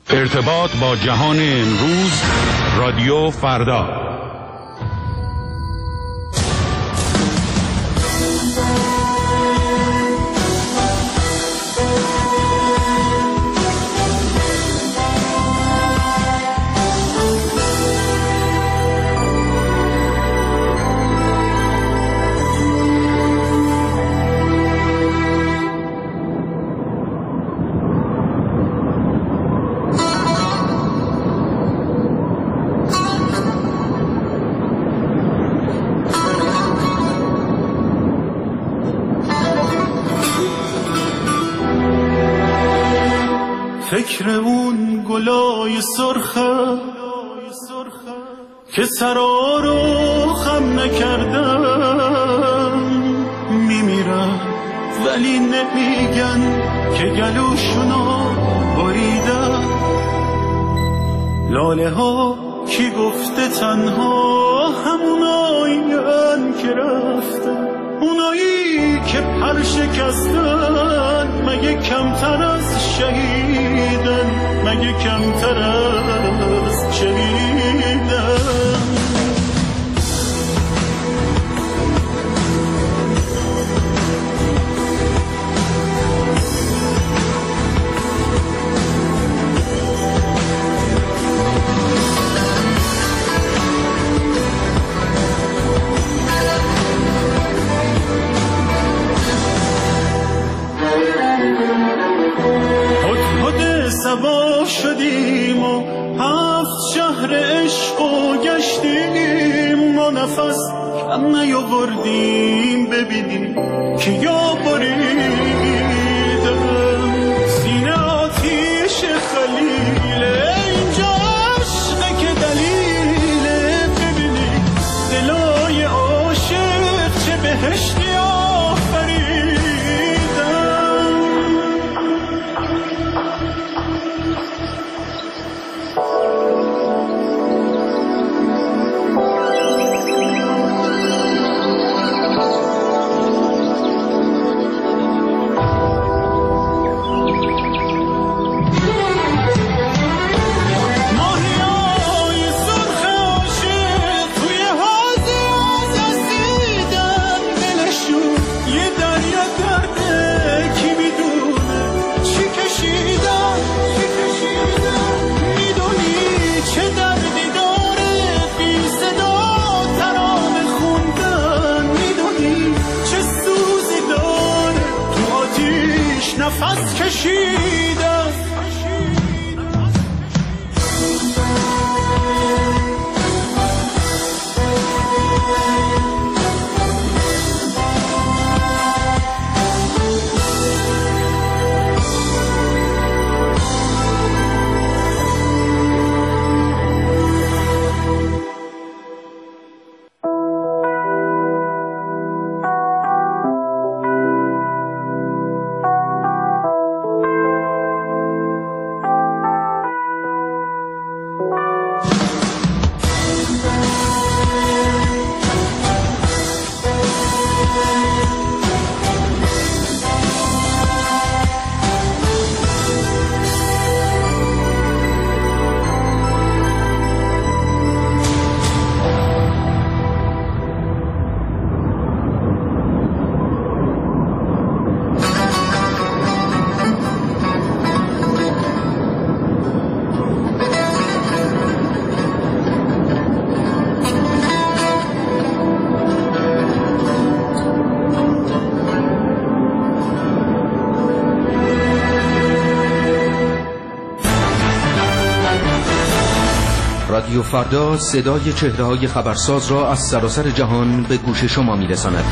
ارتباط با جهان امروز، رادیو فردا. فکر اون گلای سرخه که سرا رو خم نکردن، میمیرن ولی نمیگن که گلوشونو بریدن. لاله ها کی گفته تنها همونایین که رفتن، اونایی که پر شکستن مگه کمتر از شهیدن، مگه کمتر از شهیدن. سوا شدیم و 7 شهر عشق و گشتیم، ما نفس کم نیاوردیم ببینیم که یا بریدم. سینه آتیش خلیله، اینجا عشقه که دلیله، ببینیم دلای عاشق چه بهشتی آفریدن. نفس کشیدم رادیو فردا صدای چهره‌های خبرساز را از سراسر جهان به گوش شما می‌رساند.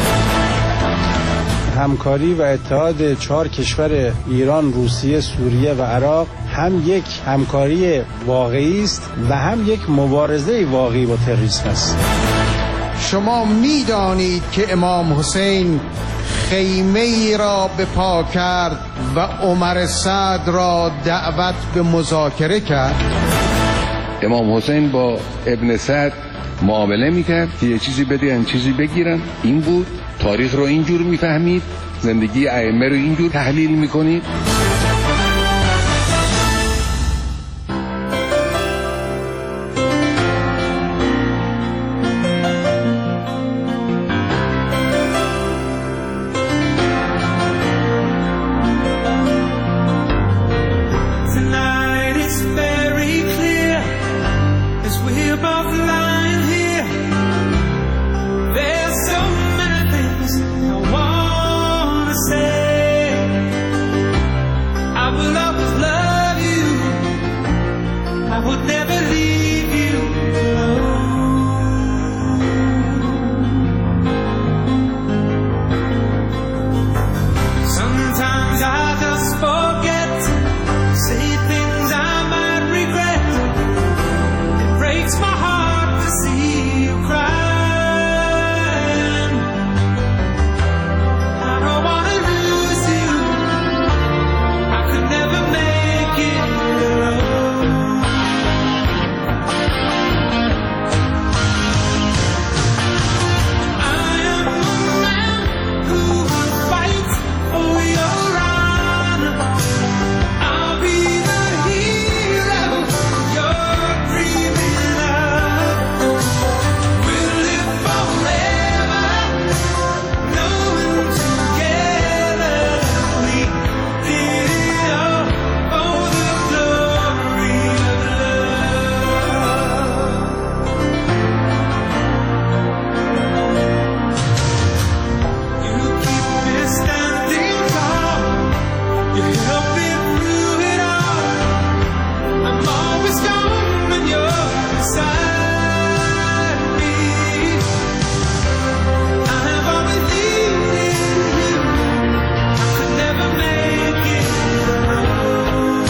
همکاری و اتحاد 4 کشور ایران، روسیه، سوریه و عراق هم یک همکاری واقعی است و هم یک مبارزه واقعی با تروریسم است. شما می‌دانید که امام حسین خیمه ای را به پا کرد و عمر سعد را دعوت به مذاکره کرد. امام حسین با ابن سعد معامله میکرد که یه چیزی بدهن چیزی بگیرن. این بود. تاریخ رو اینجور میفهمید، زندگی ائمه رو اینجور تحلیل میکنید. would never leave you alone. Sometimes I just forget to say things I might regret. It breaks my heart to see you crying. I don't wanna lose you. I could never make it alone. I am a man who will fight for your honor. I'll be the hero you're dreaming of. We'll live forever, knowing together we did it all for the glory of love. You keep me standing tall. You help me through it all. I'm always gone when you're beside me. I have always needed you. I could never make it alone.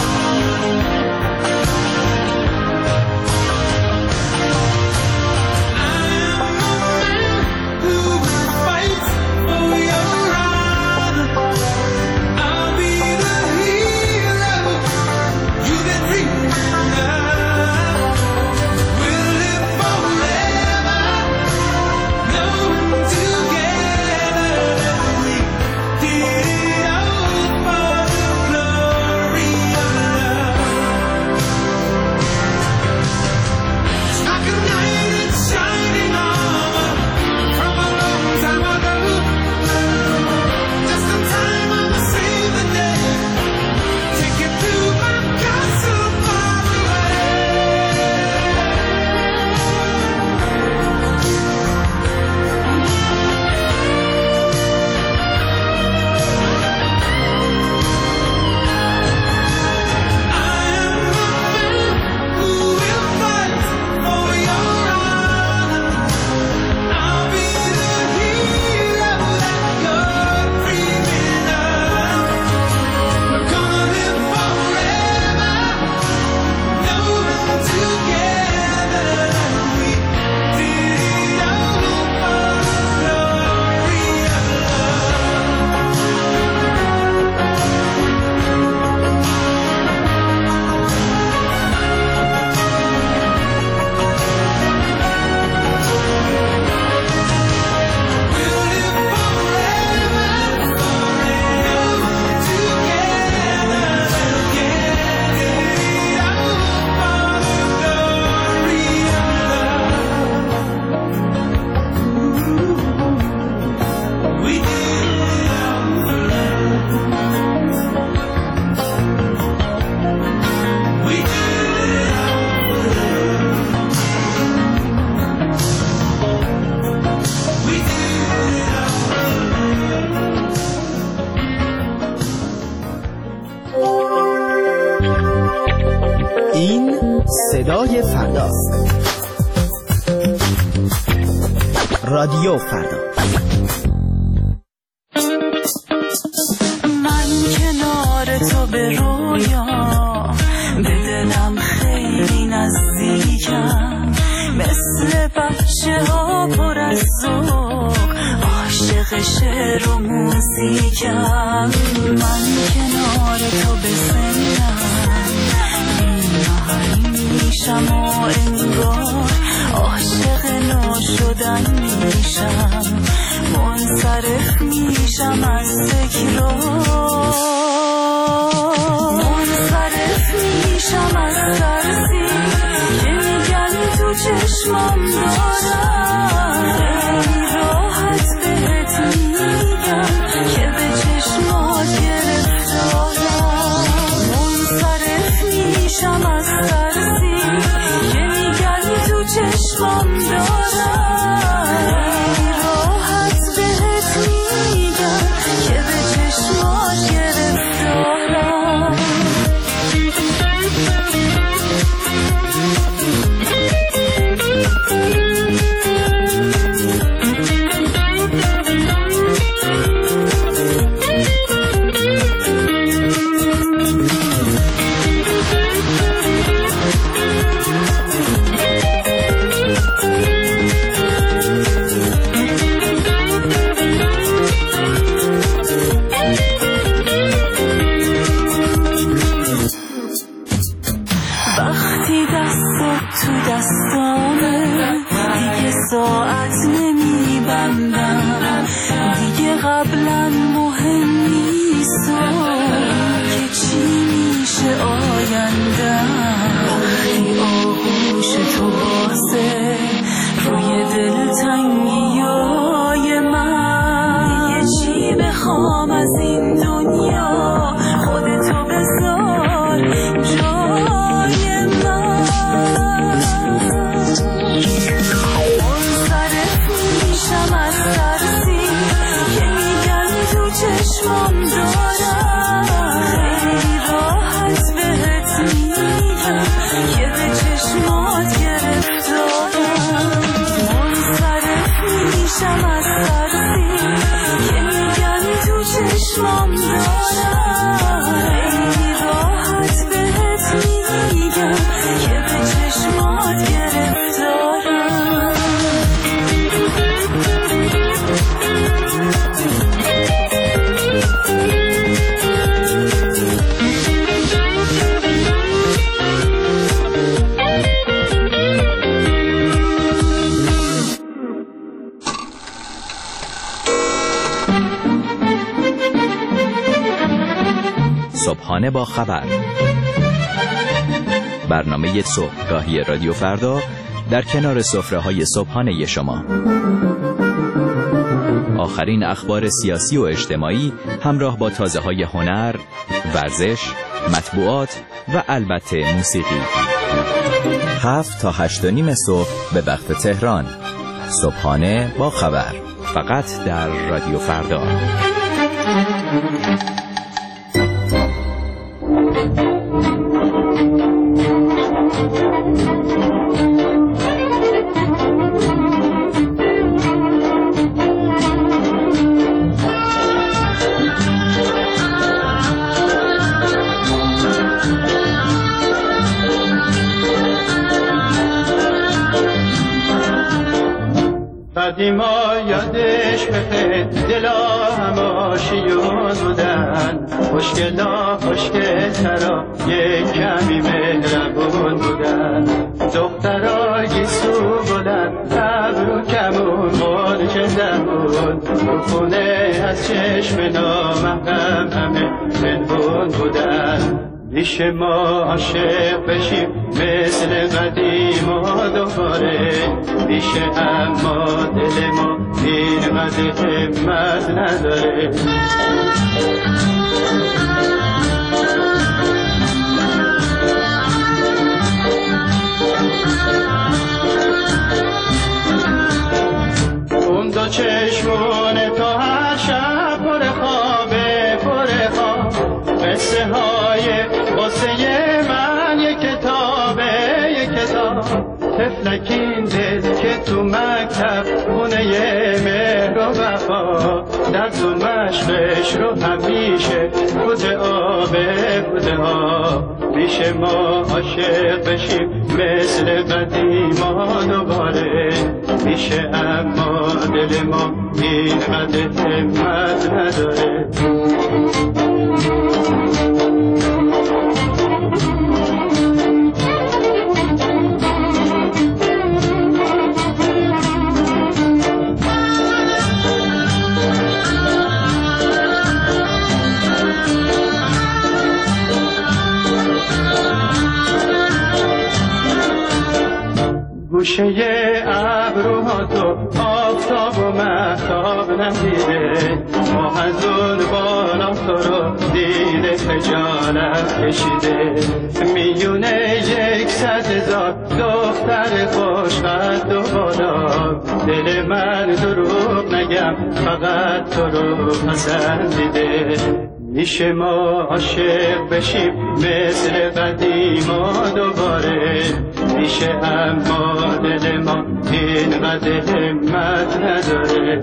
I am a man who will fight for your honor. I'll be the hero you've been dreaming of. We'll live forever, knowing together we did it all for the glory of love. It's like a knight in shining armor from a long time ago. Just in time, I'ma save the day. Take you to my castle far away. I am a man who will fight for your honor. I'll be the hero that you're dreaming of. We're gonna live forever, knowing together we did it all for the glory of We'll live forever, knowing together get it all for the glory of love. We did it all for love. We did it all for love. We did it all for این صدای فرداست. رادیو فردا. من کنار تو به رویا به دلم خیلی نزدیکم، مثل بچه ها پر از ذوق، عاشق شعر و موزیکم. من کنار تو به سنم میشم و انگار عاشق ناشدن میشم، منصرف میشم از تکرار، منصرف میشم از ترسی که میگن تو چشمم دارم. خیلی راحت بهت میگم که به چشمات گرفتارم، منصرف میشم از ترسی که میگن تو چشمم دارم. خیلی راحت بهت میگم که به چشمات گرفتارم. وقتی دستت تو دستامه دیگه ساعت نمیبندم، دیگه قبلا مهم نیست که چی میشه آیندم. وقتی آغوش تو بازه روی دلتنگیای من، دیگه چی بخوام از این دنیا، خودتو بذار جای من. منصرف میشم از ترسی که میگن تو چشمام دارم، خیلی راحت بهت میگم که به چشمات گرفتارم. منصرف میشم از ترسی که میگن تو چشمام دارم، خیلی راحت بهت میگم که به چشمات گرفتارم. صبحانه با خبر، برنامه صبحگاهی رادیو فردا در کنار سفره‌های صبحانه شما. آخرین اخبار سیاسی و اجتماعی همراه با تازه‌های هنر، ورزش، مطبوعات و البته موسیقی. 7 تا 8:30 صبح به وقت تهران. صبحانه با خبر، فقط در رادیو فردا. قدیما یادش بخیر دلا هماشیون بودن، خوشگلا خوشگلترا یک کمی مهربون بودن، دخترا گیسو بودن ابرو کمون قرچه دمون، خونه از چشم نامحرم همه پنهون بودن. پیش ما عاشق بشیم مثل قدیما دوباره، میشه اما دل ما اینقدر همت نداره. اون دو چشمونه تا هر شب پر خوابه پر خواب، قصه های قصه من یک کتابه یک کتاب، تفلکین دل که تو مکتب خونه مهر و وفا، درد و مشقش رو همیشه بوده آبه بوده ها. میشه ما عاشق بشیم مثل قدیما دوباره، میشه اما دل ما اینقدر همت نداره. گوشه ابروها تو آفتاب و مهتاب نمیده، ما از اون بالا تو رو دیده خجالت کشیده. میونه 100,000 دختر خوشقد و بالا، دل من دروغ نگم فقط تو رو پسندیده. میشه ما عاشق بشیم مثل قدیما دوباره، میشه اما دل ما اینقدر همت نداره.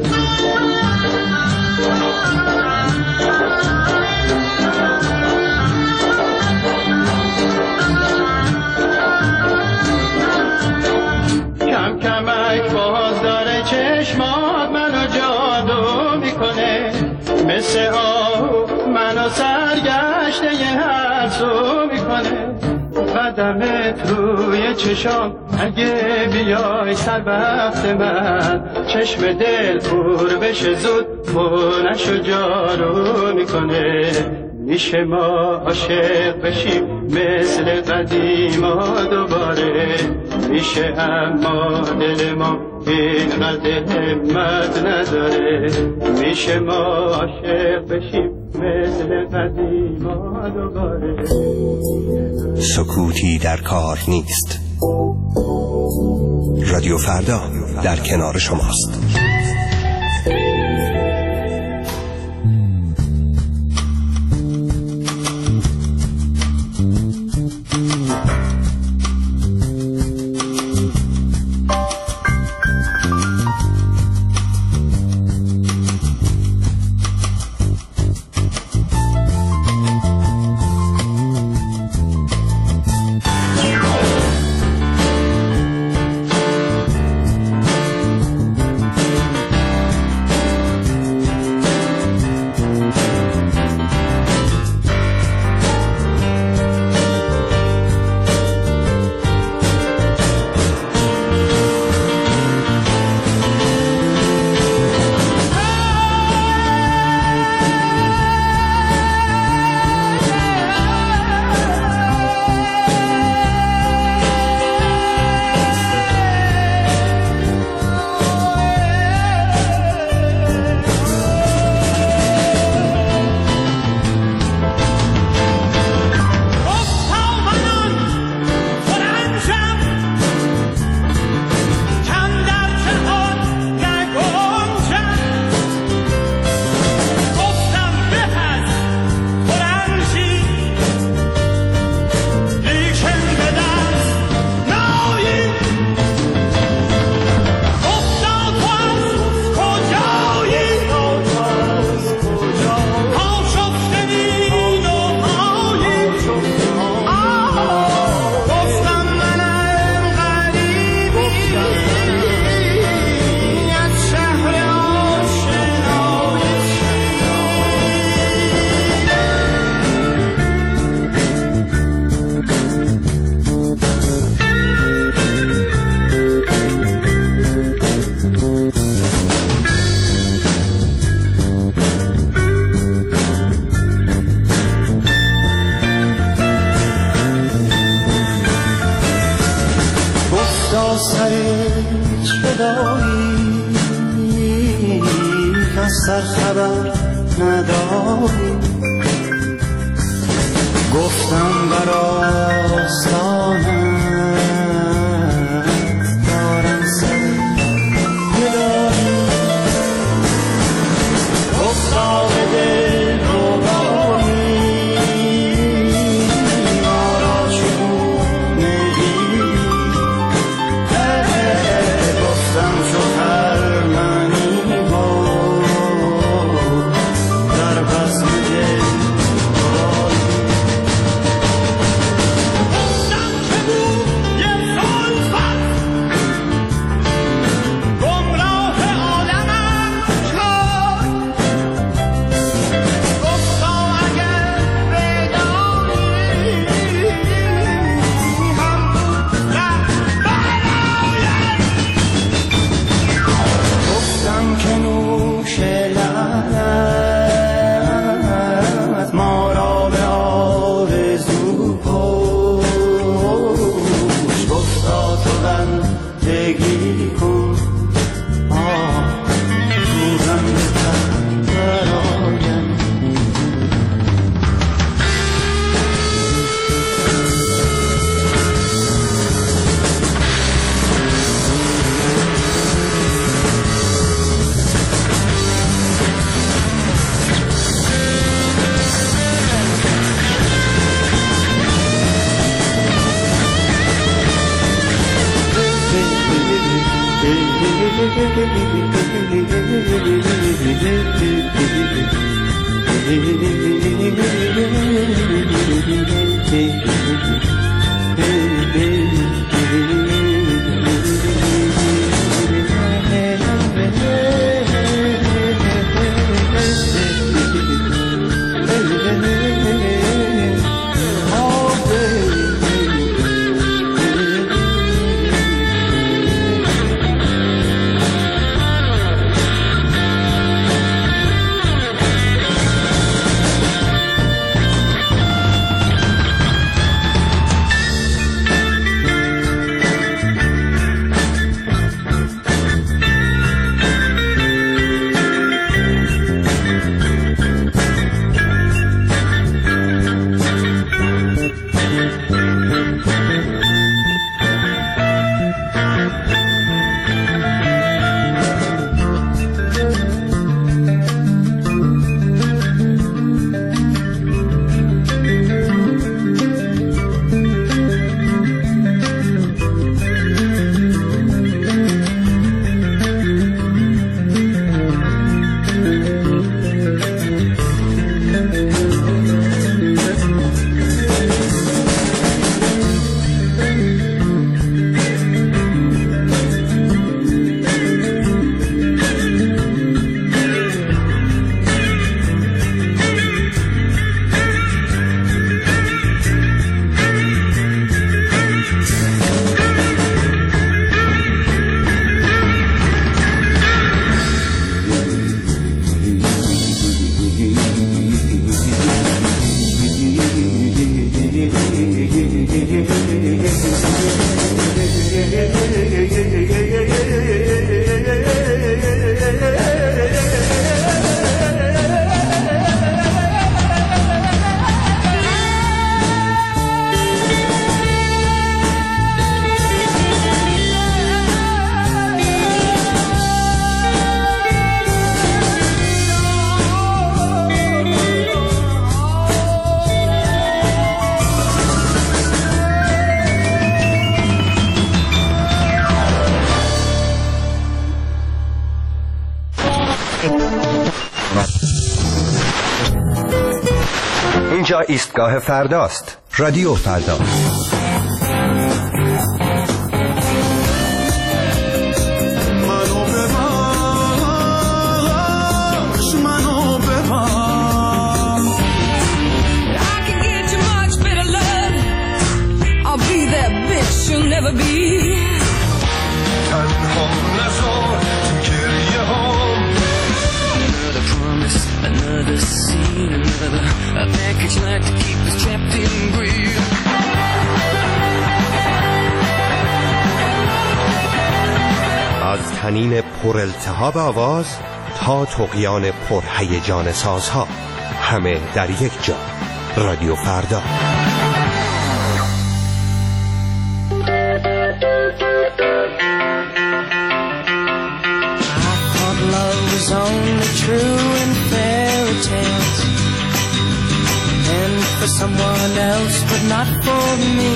کم کمک باز داره چشمات منو جادو میکنه، مثل آهو منو سرگشته هر سو میکنه. قدمت روی چشام اگه بیای سر وقت من چشم دل پر بشه زود خونش و جارو میکنه میشه ما عاشق بشیم مثل قدیما دوباره میشه اما دل ما اینقدر همت نداره میشه ما عاشق بشیم مثل قدیما دوباره سکوتی در کار نیست. رادیو فردا در کنار شماست. سر خبر نداری گفتم بر آستانم دارم سر گدایی گفتم دل روبایی ما را چگونه دیدی گفتم چو خرمنی در بزم دل اینجا ایستگاه فرداست. رادیو فردا. You'll never be another promise, another scene, another package like to keep us trapped in greed. از طنین پر التهاب آواز تا طغیان پر هیجان سازها، همه در یک جا. رادیو فردا. Only true in fairy tales, and for someone else, but not for me.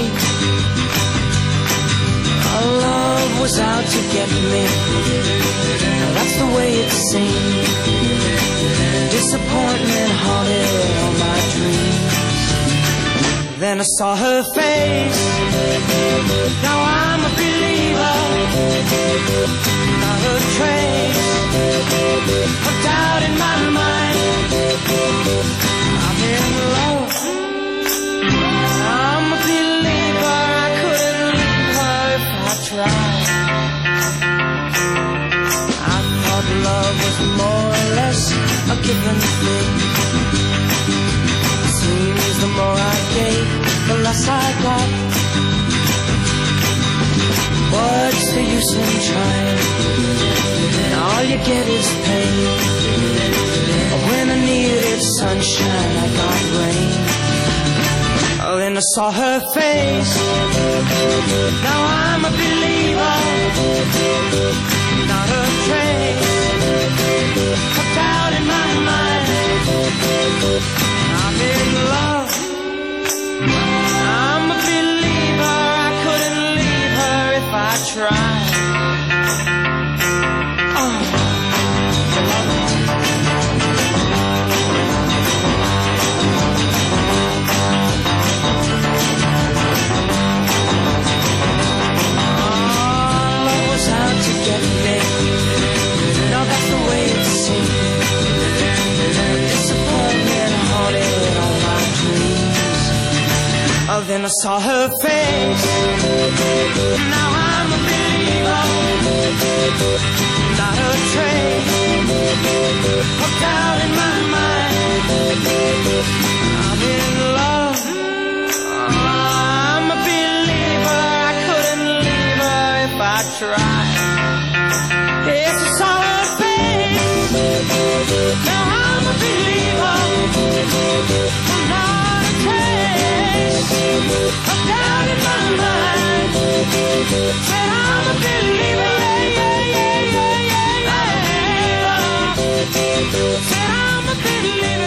Our love was out to get me. That's the way it seemed. Disappointment haunted all my dreams. Then I saw her face. Now I'm a believer. Not a trace of doubt in my mind. I'm in love. I'm a believer. I couldn't leave her if I tried. I thought love was more or less a given thing. Seems the more I gave, the less I got. What's the use in trying? All you get is pain. When I needed sunshine, I got rain. Oh, then I saw her face. Now I'm a believer. Not a trace of doubt in my mind. I'm in love. I'm a believer. I couldn't leave her if I tried. Then I saw her face. Now I'm a believer. Not a trace of doubt in my mind. I'm in love. I'm a believer. I couldn't leave her if I tried. Yes, I saw her face. Now I'm a believer. Not a trace of doubt in my mind. Said I'm a believer, yeah, yeah, yeah, yeah, yeah. Said I'm a believer,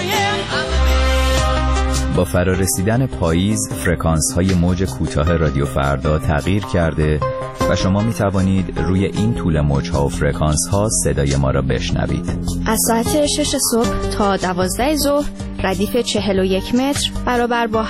yeah. با فرارسیدن پاییز فرکانس های موج کوتاه رادیو فردا تغییر کرده و شما می توانید روی این طول موج ها و فرکانس ها صدای ما را بشنوید. از ساعت 6 صبح تا 12 ظهر ردیف 41 متر برابر با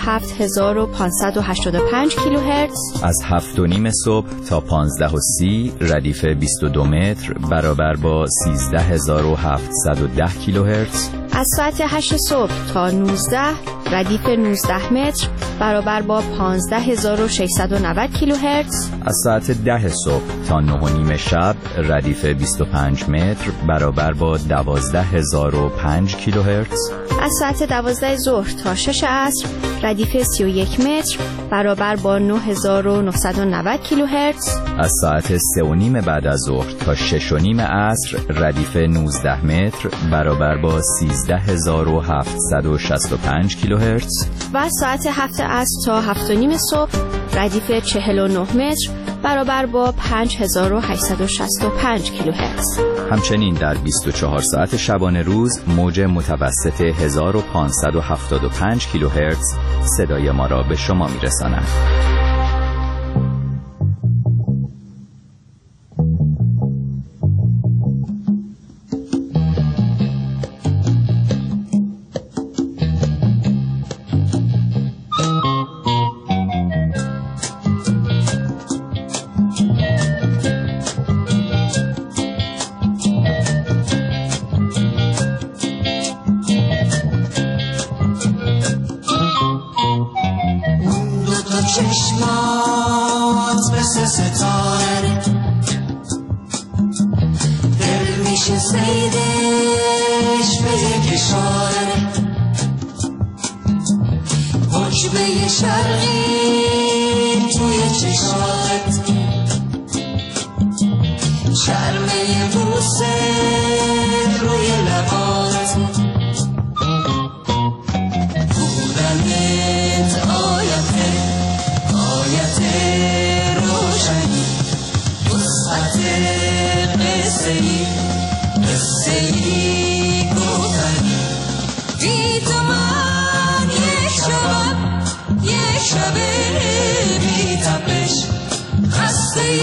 7585 کیلوهرتز. از 7:30 صبح تا 15:30 ردیف 22 متر برابر با 13710 کیلوهرتز. از ساعت 8 صبح تا 19 ردیف 19 متر برابر با 15690 کیلوهرتز. از ساعت 10 صبح تا 9:30 شب ردیف 25 متر برابر با 12005 کیلوهرتز. از ساعت 12 ظهر تا 6 عصر ردیف 31 متر برابر با 9990 کیلوهرتز. از ساعت 3:30 بعد از ظهر تا 6:30 عصر ردیف 19 متر برابر با 13765 کیلوهرتز. و از ساعت 7 عصر تا 7:30 صبح ردیف 49 متر برابر با 5865 کیلوهرتز. همچنین در 24 ساعت شبانه روز موج متوسط 1575 کیلوهرتز صدای ما را به شما میرساند. چشمات مثل ستاره دل میشه سیدش به یک اشاره حجبه شرقی توی چشات شرمه بوسه روی لبات بودنت آیت روشنی وسعت قصه ای گفتنی بی تو من یک شب بی تپش خسته ای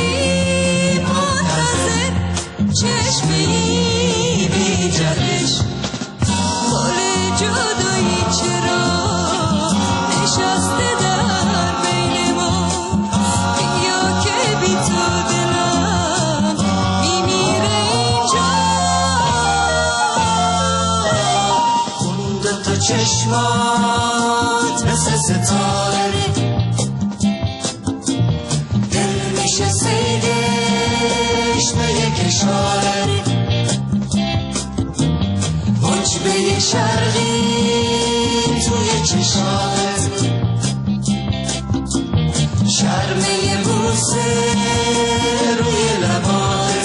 منتظر چشمه ای بی جهش گل جدایی چرا نشسته در بین ما بیا که بی تو دلم میمیره اینجا اون دوتا چشمات مثل ستاره دل میشه سیدش به یک اشاره حجبه شرقی توی چشات شرمه بوسه روی لبات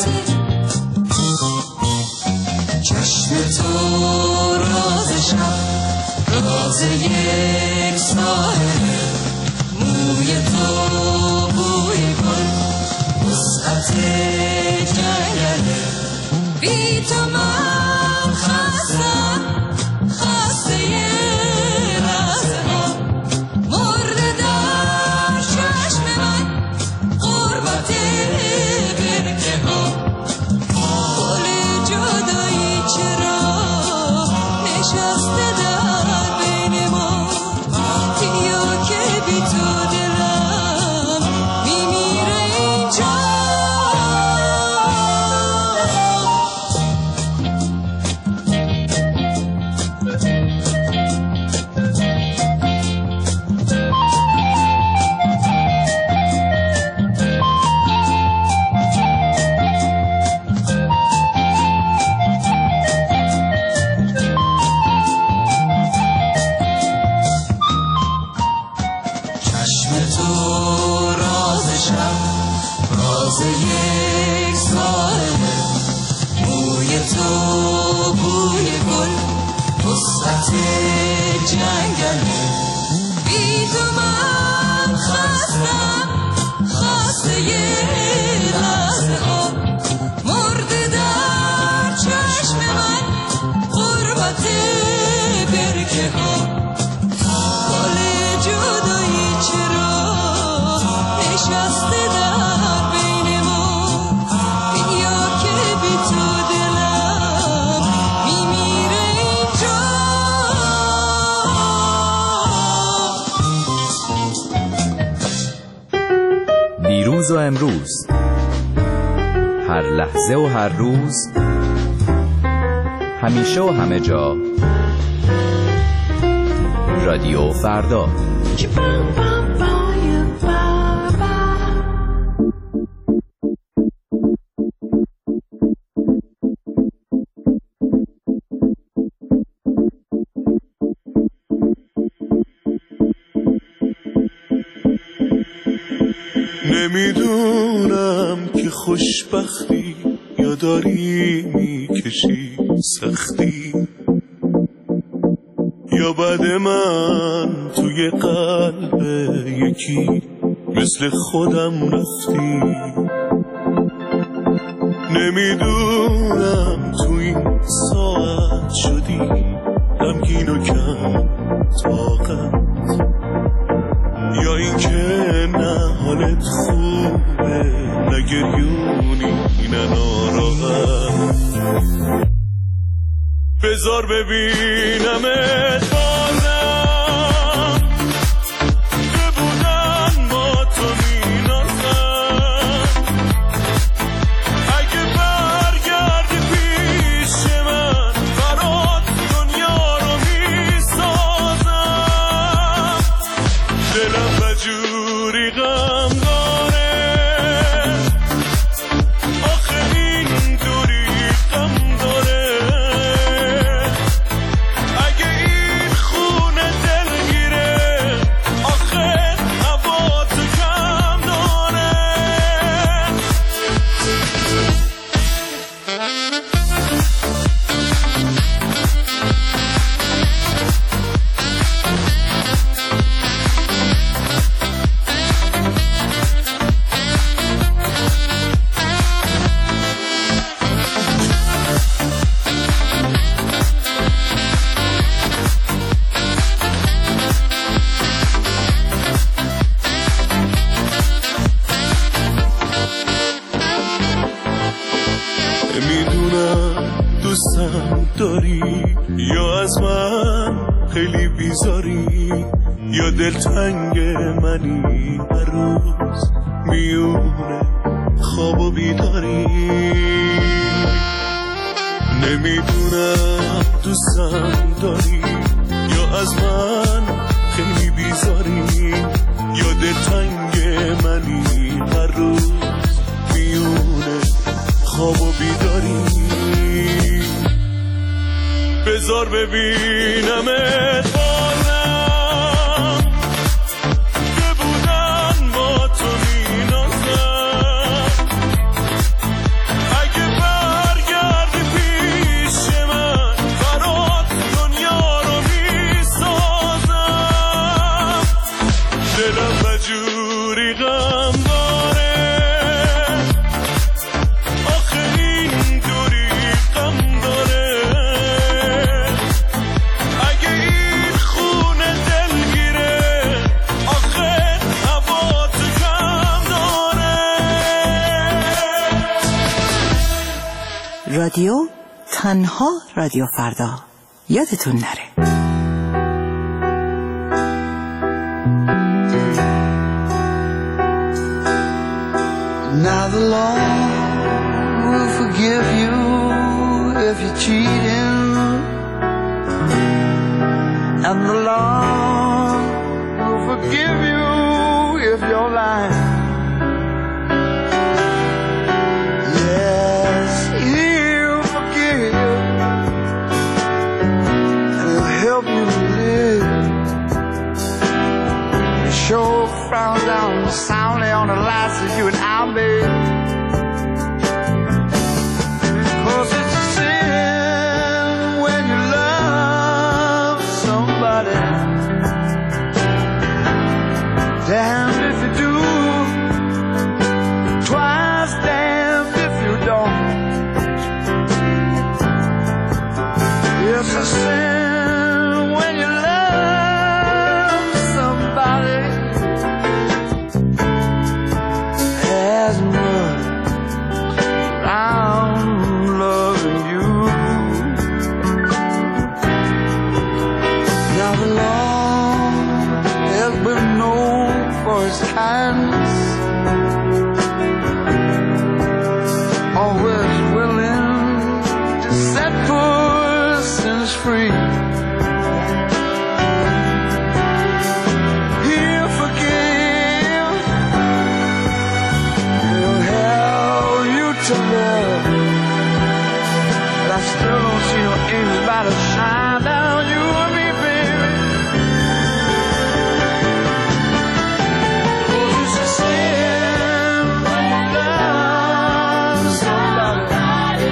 چشم تو راز شب راز یک ساحل موی تو بوی گل وسعت جنگله بی تو من خسته رازه ها مرده در چشم من غربت برکه ها گل جدایی چرا نشسته در بین ما بیا که بی تو دلم میمیره اینجا چشم تو راز شب راز یک ساحله موی تو بوی گل وسعت جنگله بی تو من خسته لحظه ها مرده در چشم من غربت برکه ها گل جدایی چرا نشسته در بین ما بیا که بی تو دلم میمیره اینجا دیروز و امروز هر لحظه و هر روز همیشه و همه جا رادیو فردا نمیدونم که خوشبختی یا داری میکشی سختی یا بعد من توی قلب یکی مثل خودم رفتی نمیدونم تو این ساعت شدی غمگین و کم طاقت یا این که نه حالت خوبه نه گریونی نه ناراحت بذار ببینمت بازم که بودن با تو مینازم اگه برگردی پیش من برات دنیا رو میسازم دلم بجوری غم داره، آخه اینطوری غم داره. اگه این خونه دلگیره، آخه هوا تو کم داره. میدونم دوستم داری یا از من خیلی بیزاری، یا دلتنگ منی هر روز میونه خواب و بیداری. نمیدونم دوستم داری یا از من خیلی بیزاری، یا دلتنگ منی هر روز میونه خواب و بیداری. بذار ببینمت بازم که بودن با تو مینازم. اگه برگردی پیش من برات دنیا رو میسازم. دلم بجوری غم داره، آخه اینطوری غم داره. اگه این خونه دلگیره، آخه هوا تو کم داره. رادیو تنها رادیو فردا، یادتون نره. Now the law will forgive you if you're cheating, and the law will forgive you if you're lying. Yes, he'll forgive, and he'll help you live. Sure frown down soundly on the lights that you and I made. 'Cause it's a sin when you love somebody. Damned if you do, twice damned if you don't. It's a sin when you love somebody as much as I'm loving you. Now the Lord has been known for his kindness, always willing to set persons free. He'll forgive, he'll help you to love, but I still don't see no angels about to shine down you and me, baby. 'Cause it's a sin when you love somebody.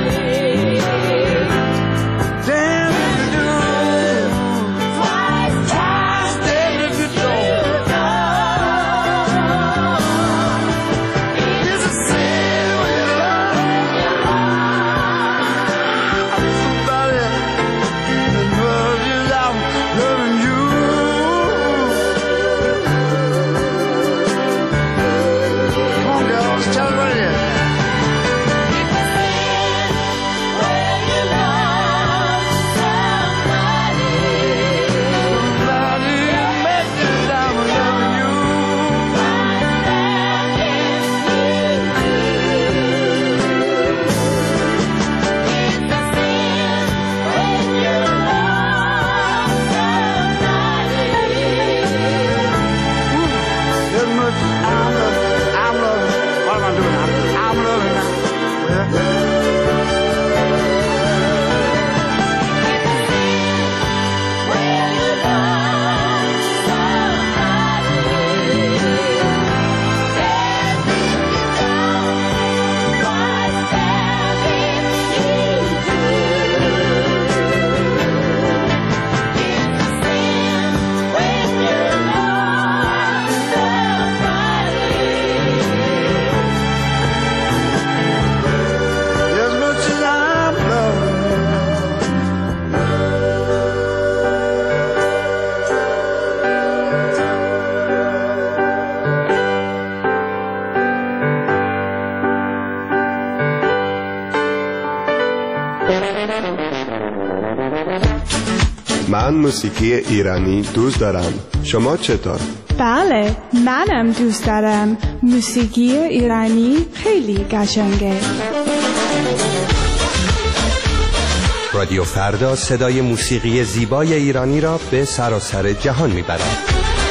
Damn if you do, twice damn if you don't. It's a sin when you love somebody that loves you like I'm loving you. Come on, girls, tell me what it is. Somebody make it that I'm loving you. As much as I'm من موسیقی ایرانی دوست دارم. شما چطور؟ بله، منم دوست دارم. موسیقی ایرانی خیلی قشنگه. رادیو فردا صدای موسیقی زیبای ایرانی را به سراسر جهان میبرد.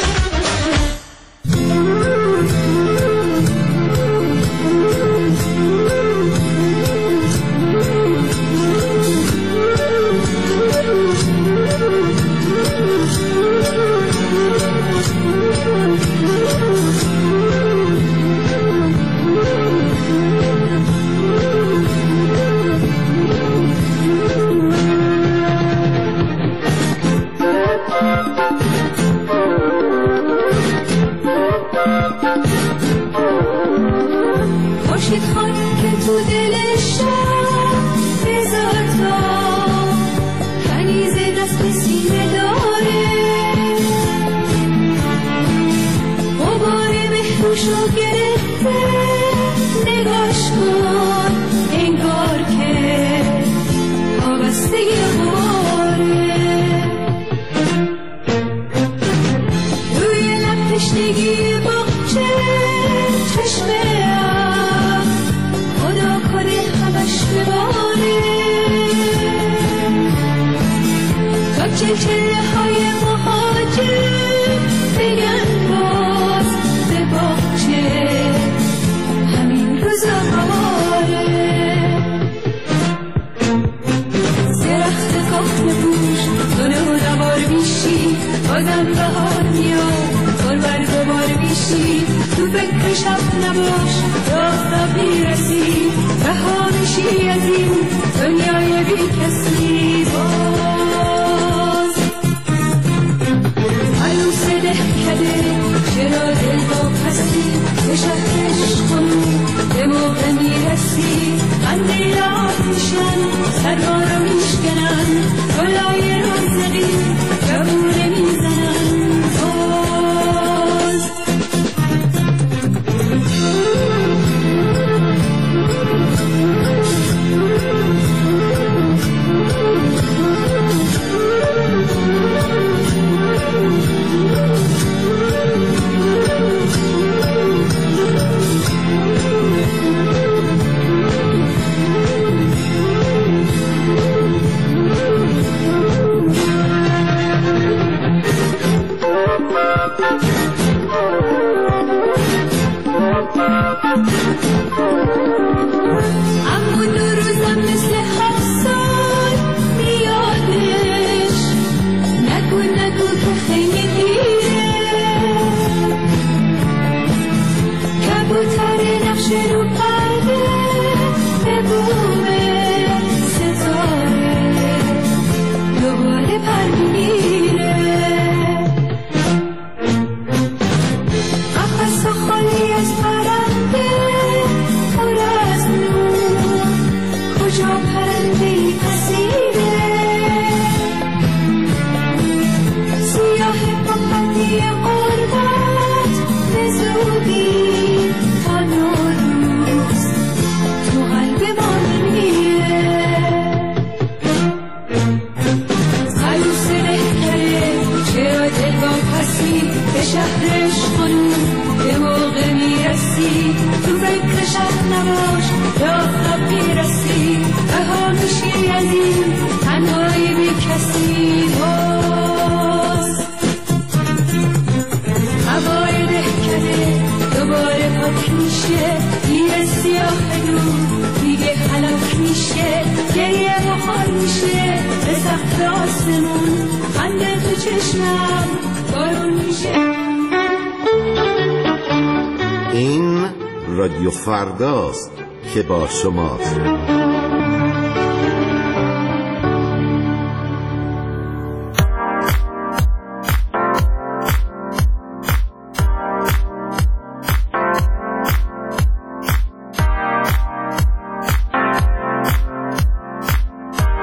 این رادیو فرداست که با شماست.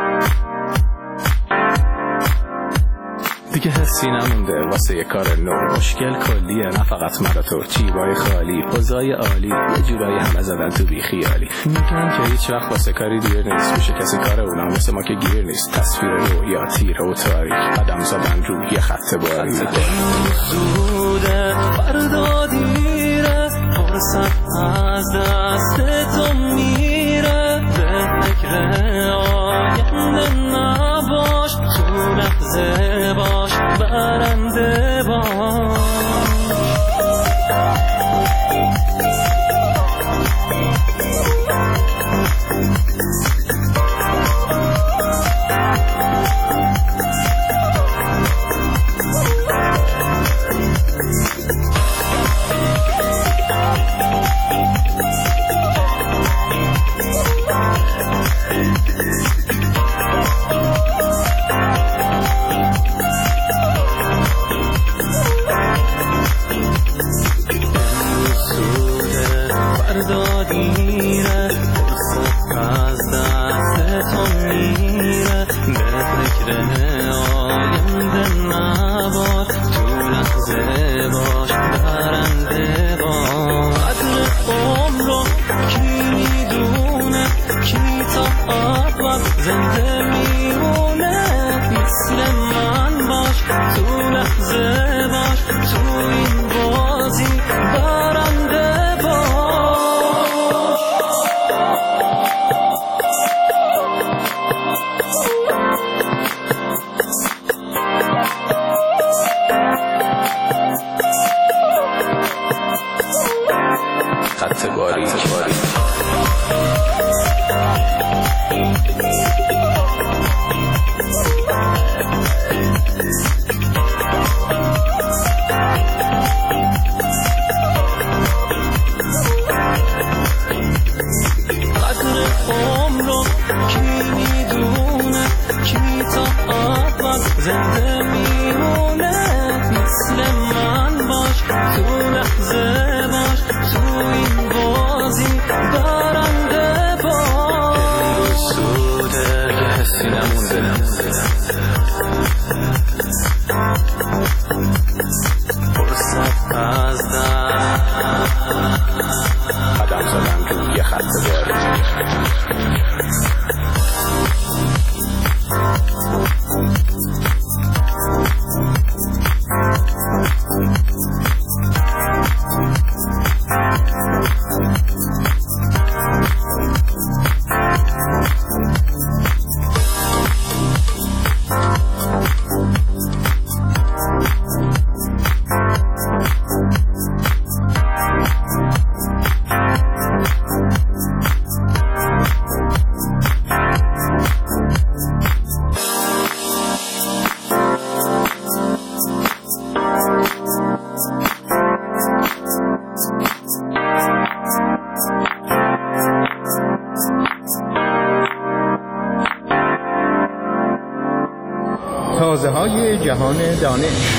دیگه حسی نمونده واسه یه کار نو. مشکل کلیه نه فقط مراتور، جیبای خالی، پوزای عالی، یه جورایی همه زدن تو بی خیالی. میگن که هیچ وقت واسه کاری دیر نیست، میشه کسی کار اونم واسه ما که گیر نیست. تصویر رویا تیره و تاریک، قدم زدن روی یه خط باریک. زوده فردا دیره، فرصت از دست تو میره. به فکر آینده نباش، تو لحظه باش، برنده باش. زنده میمونه مثل من باش، تو لحظه باش، تو این بازی برنده باش. خط باریک زنده میمونه مثل من باش، تو لحظه باش، تو این بازی برنده باش. سوده کسی نمونده، فرصت از دست، قدم زدن تو یه خط باریک. تازه‌های جهان دانش.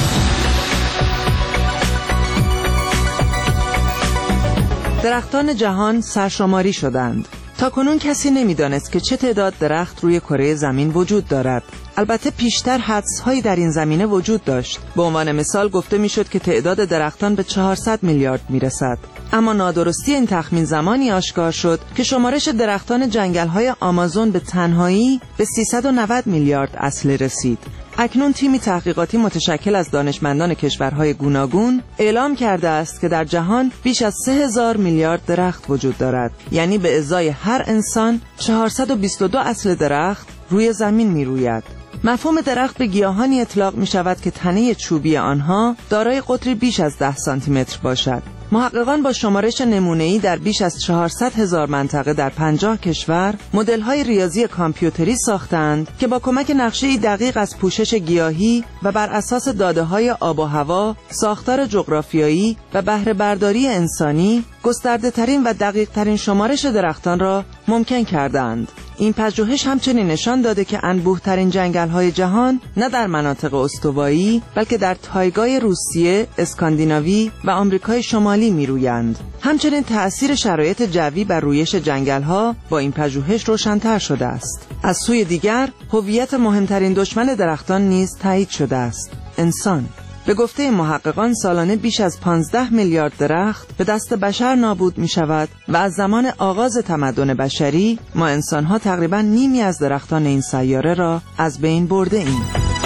درختان جهان سرشماری شدند. تاکنون کسی نمی‌دانست که چه تعداد درخت روی کره زمین وجود دارد. البته پیشتر حدس‌هایی در این زمینه وجود داشت. به عنوان مثال گفته می‌شد که تعداد درختان به 400 میلیارد میرسد. اما نادرستی این تخمین زمانی آشکار شد که شمارش درختان جنگل‌های آمازون به تنهایی به 390 میلیارد اصله رسید. اکنون تیمی تحقیقاتی متشکل از دانشمندان کشورهای گوناگون اعلام کرده است که در جهان بیش از 3000 میلیارد درخت وجود دارد، یعنی به ازای هر انسان 422 اصل درخت روی زمین می روید. مفهوم درخت به گیاهانی اطلاق می شود که تنه چوبی آنها دارای قطری بیش از 10 سانتی متر باشد. محققان با شمارش نمونه‌ای در بیش از 400,000 منطقه در 50 کشور مدل‌های ریاضی کامپیوتری ساختند که با کمک نقشه‌ای دقیق از پوشش گیاهی و بر اساس داده‌های آب و هوا، ساختار جغرافیایی و بهره برداری انسانی گسترده‌ترین و دقیق‌ترین شمارش درختان را ممکن کردند. این پژوهش همچنین نشان داده که انبوه‌ترین جنگل‌های جهان نه در مناطق استوایی بلکه در تایگای روسیه، اسکاندیناوی و آمریکای شمالی می‌رویند. همچنین تأثیر شرایط جوی بر رویش جنگل‌ها با این پژوهش روشن‌تر شده است. از سوی دیگر، هویت مهمترین دشمن درختان نیز تایید شده است: انسان. به گفته محققان سالانه بیش از 15 میلیارد درخت به دست بشر نابود می شود و از زمان آغاز تمدن بشری ما انسان‌ها تقریباً نیمی از درختان این سیاره را از بین برده ایم.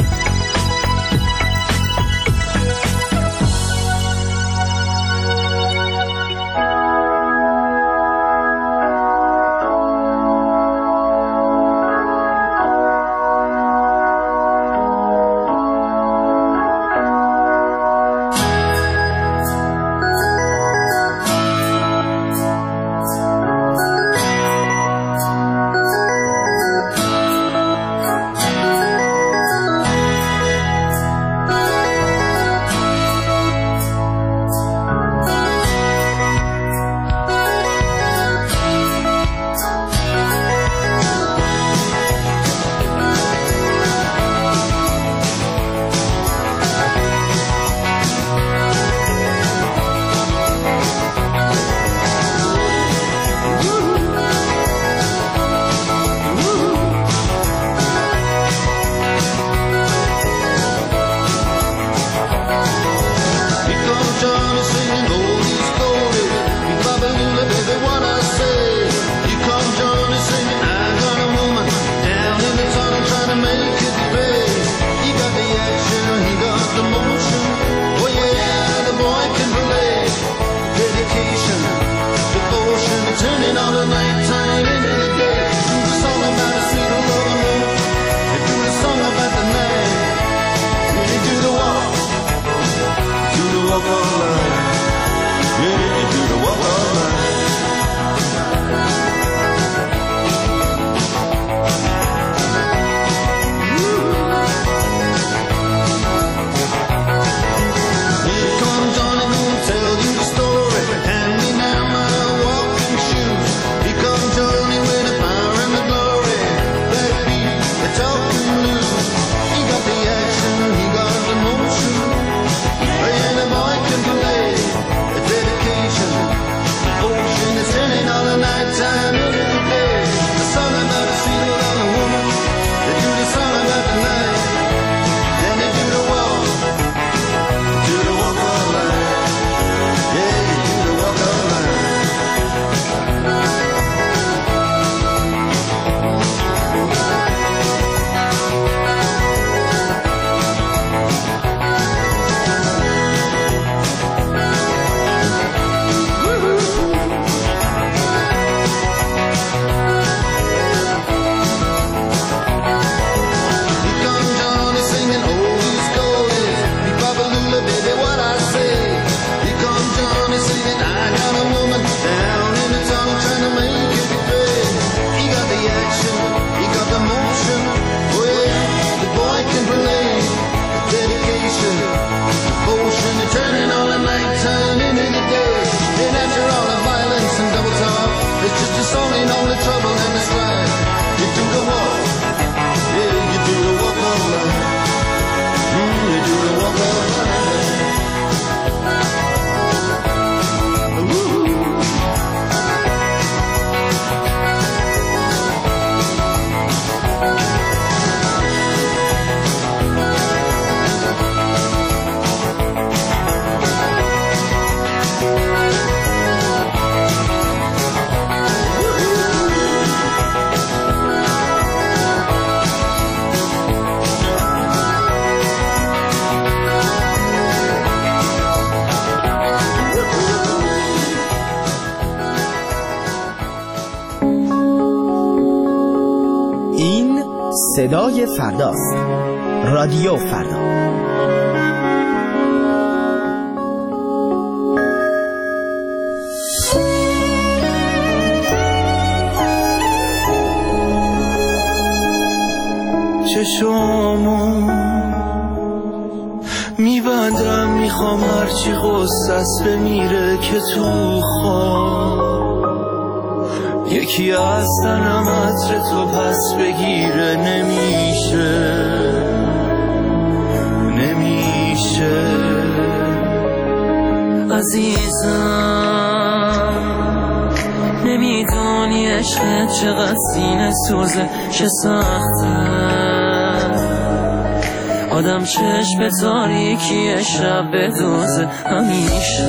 صدای فرداست. رادیو فردا. چشامو میبندم میخوام هرچی غصت بمیره که تو خواب یکی از تنم عطر تو پس بگیره. نمیشه عزیزم، نمیدونی عشقت چقدر سینه سوزه، چه سخته آدم چشم تاریکی شب بدوزه همیشه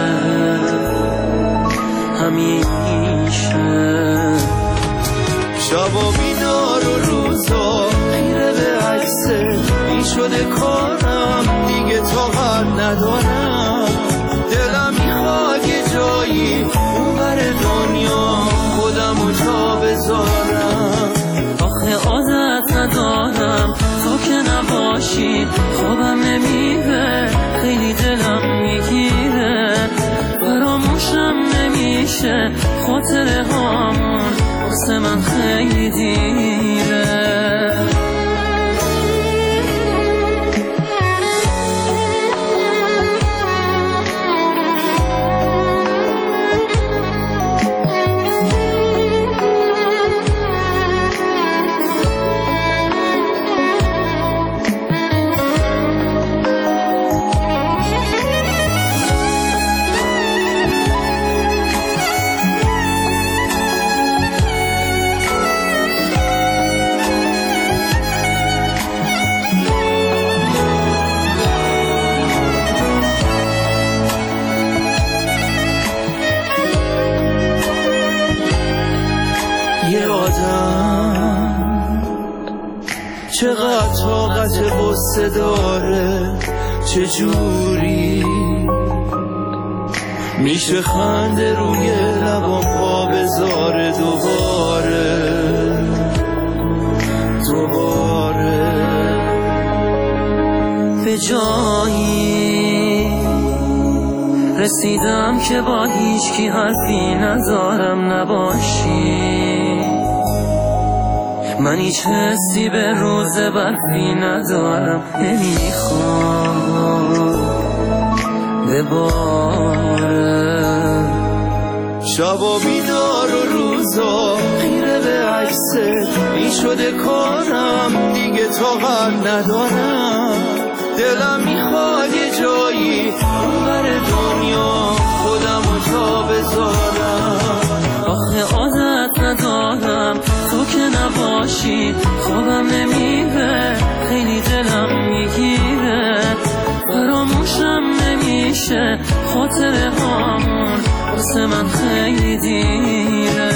شب و بیدار و روزا خیره به عکست این شده کارم دیگه طاقت ندارم دلم میخواد یه جایی اون بر دنیا خودمو جا بذارم آخه عادت ندارم تو که نباشی خوابم نمیره خیلی دلم میگیره فراموشم نمیشه خاطره هامون واسه من خیلی دیره چقدر طاقت غصه داره چجوری میشه خنده روی لبام پا بذاره دوباره به جایی رسیدم که با هیچ کی حرفی ندارم نباشی من هیچ حسی به روز برفی ندارم نمیخوام بباره شب و بیدار و روزا خیره به عکست این شده کارم دیگه طاقت ندارم دلم میخواد یه جایی اون بر دنیا خودمو جا بذارم آخه عادت ندارم تو که نباشی خوابم نمیره خیلی دلم میگیره فراموشم نمیشه خاطره هامون واسه من خیلی دیره